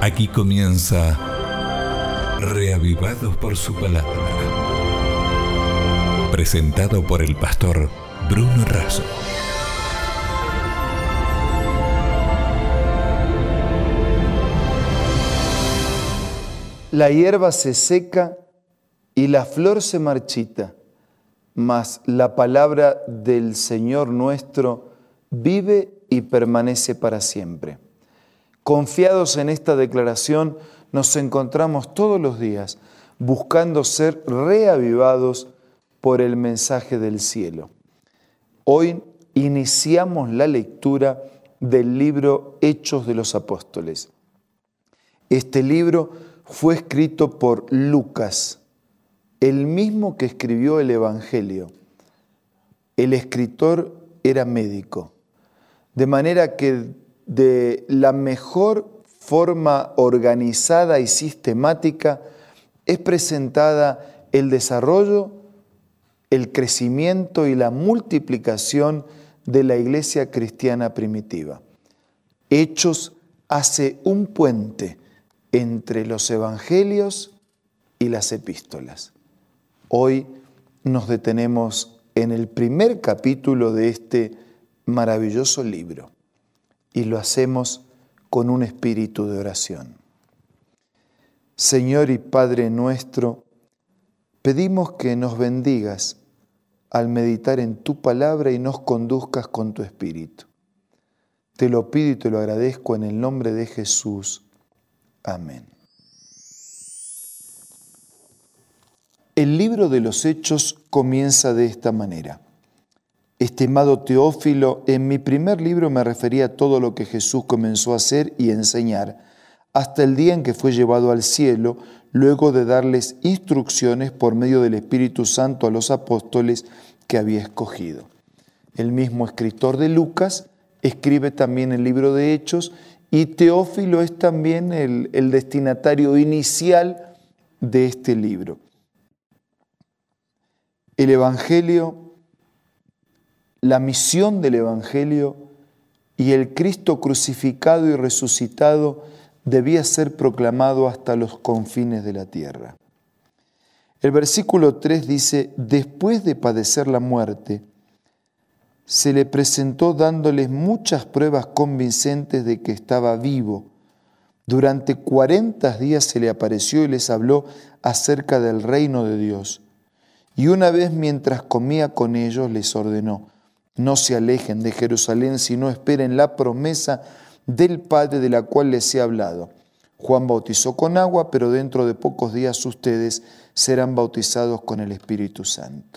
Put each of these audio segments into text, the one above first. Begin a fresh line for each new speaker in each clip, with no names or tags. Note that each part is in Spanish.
Aquí comienza Reavivados por su palabra. Presentado por el pastor Bruno Razo.
La hierba se seca y la flor se marchita, mas la palabra del Señor nuestro vive y permanece para siempre. Confiados en esta declaración, nos encontramos todos los días buscando ser reavivados por el mensaje del cielo. Hoy iniciamos la lectura del libro Hechos de los Apóstoles. Este libro fue escrito por Lucas, el mismo que escribió el Evangelio. El escritor era médico, de manera que de la mejor forma organizada y sistemática es presentada el desarrollo, el crecimiento y la multiplicación de la iglesia cristiana primitiva. Hechos hace un puente entre los evangelios y las epístolas. Hoy nos detenemos en el primer capítulo de este maravilloso libro y lo hacemos con un espíritu de oración. Señor y Padre nuestro, pedimos que nos bendigas al meditar en tu palabra y nos conduzcas con tu espíritu. Te lo pido y te lo agradezco en el nombre de Jesús. Amén. El libro de los Hechos comienza de esta manera. Estimado Teófilo, en mi primer libro me refería a todo lo que Jesús comenzó a hacer y enseñar, hasta el día en que fue llevado al cielo, luego de darles instrucciones por medio del Espíritu Santo a los apóstoles que había escogido. El mismo escritor de Lucas escribe también el libro de Hechos, y Teófilo es también el destinatario inicial de este libro. El Evangelio, la misión del Evangelio y el Cristo crucificado y resucitado debía ser proclamado hasta los confines de la tierra. El versículo 3 dice: después de padecer la muerte, se le presentó dándoles muchas pruebas convincentes de que estaba vivo. Durante 40 días se le apareció y les habló acerca del reino de Dios. Y una vez mientras comía con ellos les ordenó: no se alejen de Jerusalén, sino esperen la promesa del Padre de la cual les he hablado. Juan bautizó con agua, pero dentro de pocos días ustedes serán bautizados con el Espíritu Santo.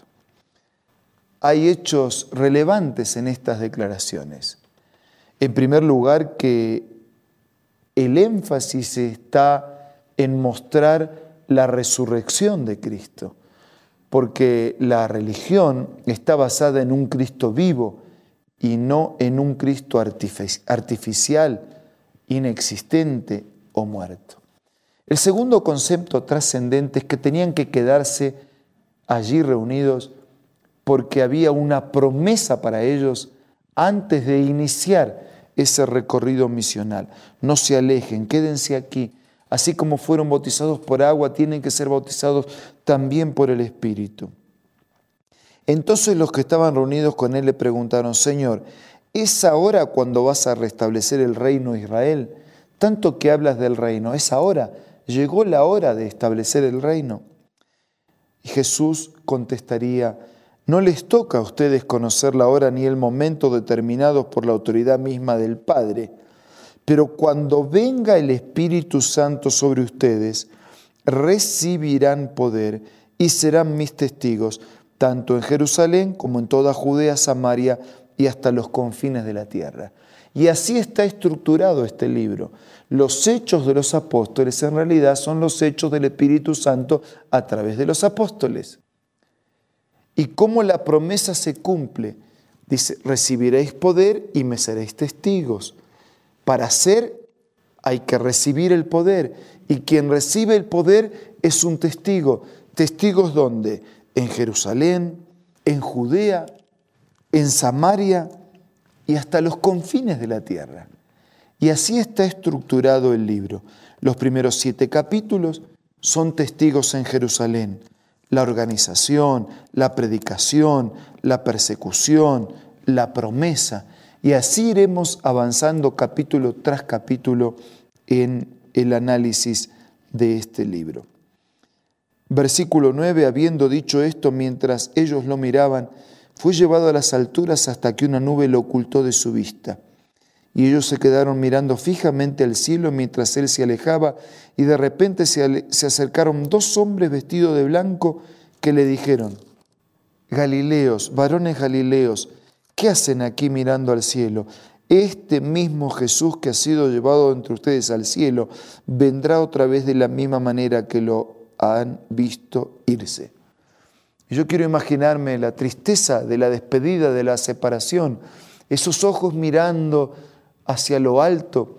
Hay hechos relevantes en estas declaraciones. En primer lugar, que el énfasis está en mostrar la resurrección de Cristo, porque la religión está basada en un Cristo vivo y no en un Cristo artificial, inexistente o muerto. El segundo concepto trascendente es que tenían que quedarse allí reunidos porque había una promesa para ellos antes de iniciar ese recorrido misional. No se alejen, quédense aquí. Así como fueron bautizados por agua, tienen que ser bautizados también por el Espíritu. Entonces los que estaban reunidos con él le preguntaron: Señor, ¿es ahora cuando vas a restablecer el reino de Israel? Tanto que hablas del reino, ¿es ahora? ¿Llegó la hora de establecer el reino? Y Jesús contestaría: no les toca a ustedes conocer la hora ni el momento determinados por la autoridad misma del Padre, pero cuando venga el Espíritu Santo sobre ustedes, recibirán poder y serán mis testigos, tanto en Jerusalén como en toda Judea, Samaria y hasta los confines de la tierra. Y así está estructurado este libro. Los hechos de los apóstoles en realidad son los hechos del Espíritu Santo a través de los apóstoles. ¿Y cómo la promesa se cumple? Dice: recibiréis poder y me seréis testigos. Para ser hay que recibir el poder, y quien recibe el poder es un testigo. ¿Testigos dónde? En Jerusalén, en Judea, en Samaria y hasta los confines de la tierra. Y así está estructurado el libro. Los primeros 7 capítulos son testigos en Jerusalén. La organización, la predicación, la persecución, la promesa. Y así iremos avanzando capítulo tras capítulo en el análisis de este libro. Versículo 9, habiendo dicho esto, mientras ellos lo miraban, fue llevado a las alturas hasta que una nube lo ocultó de su vista. Y ellos se quedaron mirando fijamente al cielo mientras él se alejaba, y de repente se acercaron 2 hombres vestidos de blanco que le dijeron: Galileos, varones Galileos, ¿qué hacen aquí mirando al cielo? Este mismo Jesús que ha sido llevado entre ustedes al cielo, vendrá otra vez de la misma manera que lo han visto irse. Yo quiero imaginarme la tristeza de la despedida, de la separación, esos ojos mirando hacia lo alto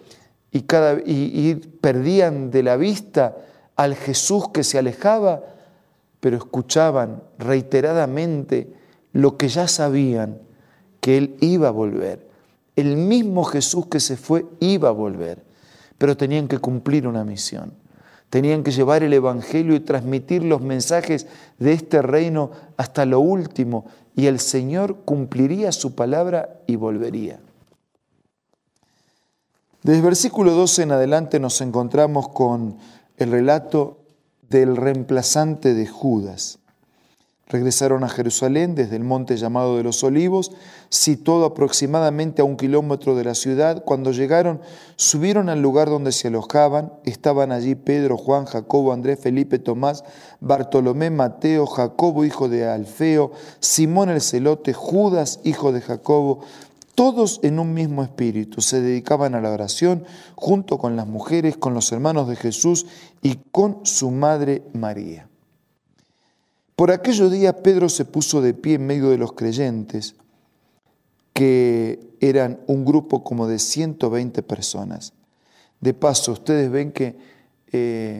y perdían de la vista al Jesús que se alejaba, pero escuchaban reiteradamente lo que ya sabían, que Él iba a volver. El mismo Jesús que se fue iba a volver, pero tenían que cumplir una misión. Tenían que llevar el Evangelio y transmitir los mensajes de este reino hasta lo último, y el Señor cumpliría su palabra y volvería. Desde el versículo 12 en adelante nos encontramos con el relato del reemplazante de Judas. Regresaron a Jerusalén desde el monte llamado de los Olivos, situado aproximadamente a 1 kilómetro de la ciudad. Cuando llegaron, subieron al lugar donde se alojaban. Estaban allí Pedro, Juan, Jacobo, Andrés, Felipe, Tomás, Bartolomé, Mateo, Jacobo, hijo de Alfeo, Simón el celote, Judas, hijo de Jacobo. Todos en un mismo espíritu se dedicaban a la oración, junto con las mujeres, con los hermanos de Jesús y con su madre María. Por aquellos días Pedro se puso de pie en medio de los creyentes, que eran un grupo como de 120 personas. De paso, ustedes ven que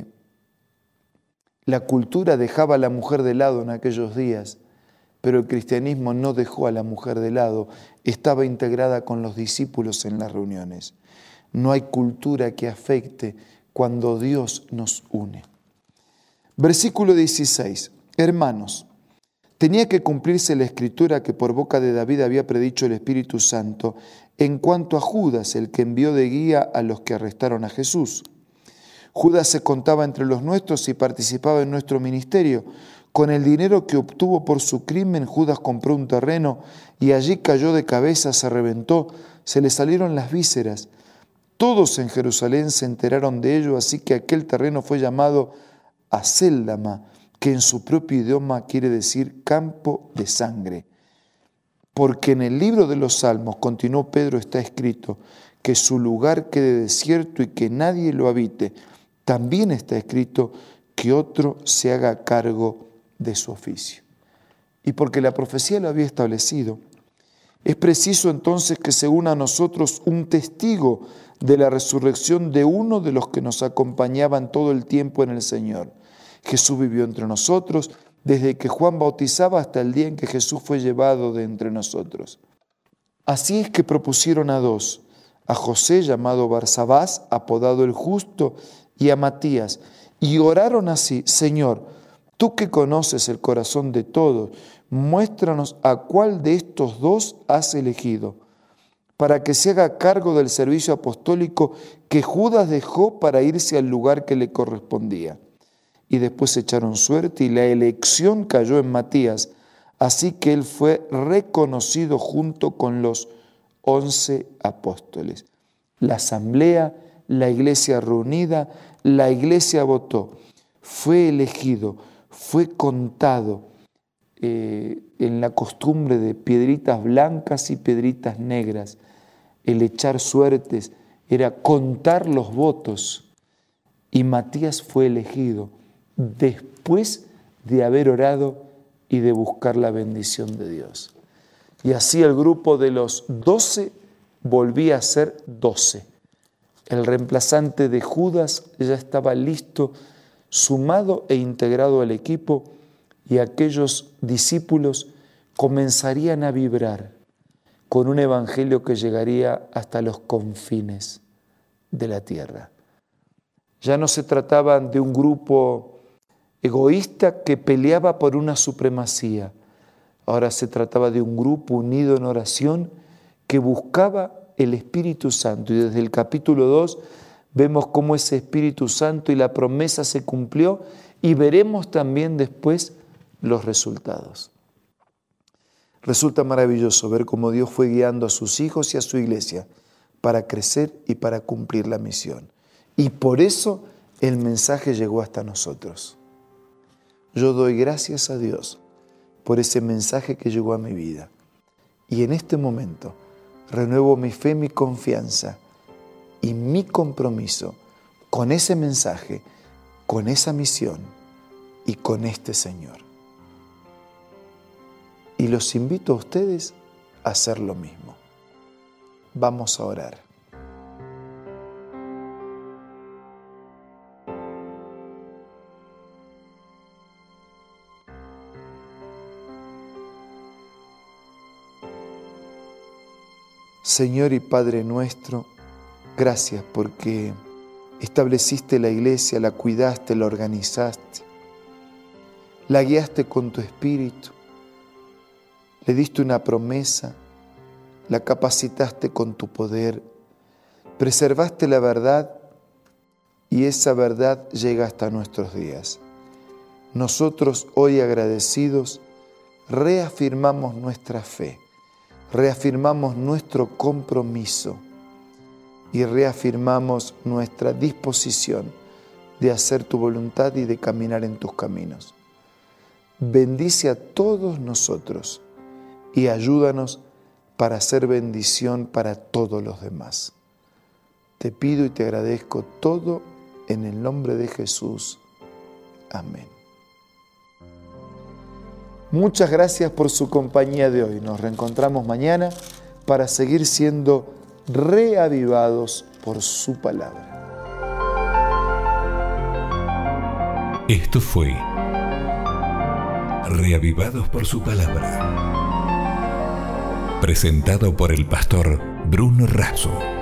la cultura dejaba a la mujer de lado en aquellos días, pero el cristianismo no dejó a la mujer de lado, estaba integrada con los discípulos en las reuniones. No hay cultura que afecte cuando Dios nos une. Versículo 16. Hermanos, tenía que cumplirse la escritura que por boca de David había predicho el Espíritu Santo en cuanto a Judas, el que envió de guía a los que arrestaron a Jesús. Judas se contaba entre los nuestros y participaba en nuestro ministerio. Con el dinero que obtuvo por su crimen, Judas compró un terreno y allí cayó de cabeza, se reventó, se le salieron las vísceras. Todos en Jerusalén se enteraron de ello, así que aquel terreno fue llamado Acéldama, que en su propio idioma quiere decir campo de sangre. Porque en el libro de los Salmos, continuó Pedro, está escrito que su lugar quede desierto y que nadie lo habite. También está escrito que otro se haga cargo de su oficio. Y porque la profecía lo había establecido, es preciso entonces que se una a nosotros un testigo de la resurrección de uno de los que nos acompañaban todo el tiempo en el Señor. Jesús vivió entre nosotros desde que Juan bautizaba hasta el día en que Jesús fue llevado de entre nosotros. Así es que propusieron a 2, a José llamado Barsabás, apodado el Justo, y a Matías, y oraron así: Señor, tú que conoces el corazón de todos, muéstranos a cuál de estos 2 has elegido, para que se haga cargo del servicio apostólico que Judas dejó para irse al lugar que le correspondía. Y después echaron suerte y la elección cayó en Matías, así que él fue reconocido junto con los 11 apóstoles. La asamblea, la iglesia reunida, la iglesia votó, fue elegido, fue contado en la costumbre de piedritas blancas y piedritas negras. El echar suertes era contar los votos, y Matías fue elegido después de haber orado y de buscar la bendición de Dios. Y así el grupo de los 12 volvía a ser 12. El reemplazante de Judas ya estaba listo, sumado e integrado al equipo, y aquellos discípulos comenzarían a vibrar con un evangelio que llegaría hasta los confines de la tierra. Ya no se trataba de un grupo egoísta que peleaba por una supremacía. Ahora se trataba de un grupo unido en oración que buscaba el Espíritu Santo. Y desde el capítulo 2 vemos cómo ese Espíritu Santo y la promesa se cumplió, y veremos también después los resultados. Resulta maravilloso ver cómo Dios fue guiando a sus hijos y a su iglesia para crecer y para cumplir la misión. Y por eso el mensaje llegó hasta nosotros. Yo doy gracias a Dios por ese mensaje que llegó a mi vida. Y en este momento renuevo mi fe, mi confianza y mi compromiso con ese mensaje, con esa misión y con este Señor. Y los invito a ustedes a hacer lo mismo. Vamos a orar. Señor y Padre nuestro, gracias porque estableciste la iglesia, la cuidaste, la organizaste, la guiaste con tu Espíritu, le diste una promesa, la capacitaste con tu poder, preservaste la verdad y esa verdad llega hasta nuestros días. Nosotros hoy agradecidos reafirmamos nuestra fe, reafirmamos nuestro compromiso y reafirmamos nuestra disposición de hacer tu voluntad y de caminar en tus caminos. Bendice a todos nosotros y ayúdanos para hacer bendición para todos los demás. Te pido y te agradezco todo en el nombre de Jesús. Amén. Muchas gracias por su compañía de hoy. Nos reencontramos mañana para seguir siendo reavivados por su palabra.
Esto fue Reavivados por su palabra, presentado por el pastor Bruno Razo.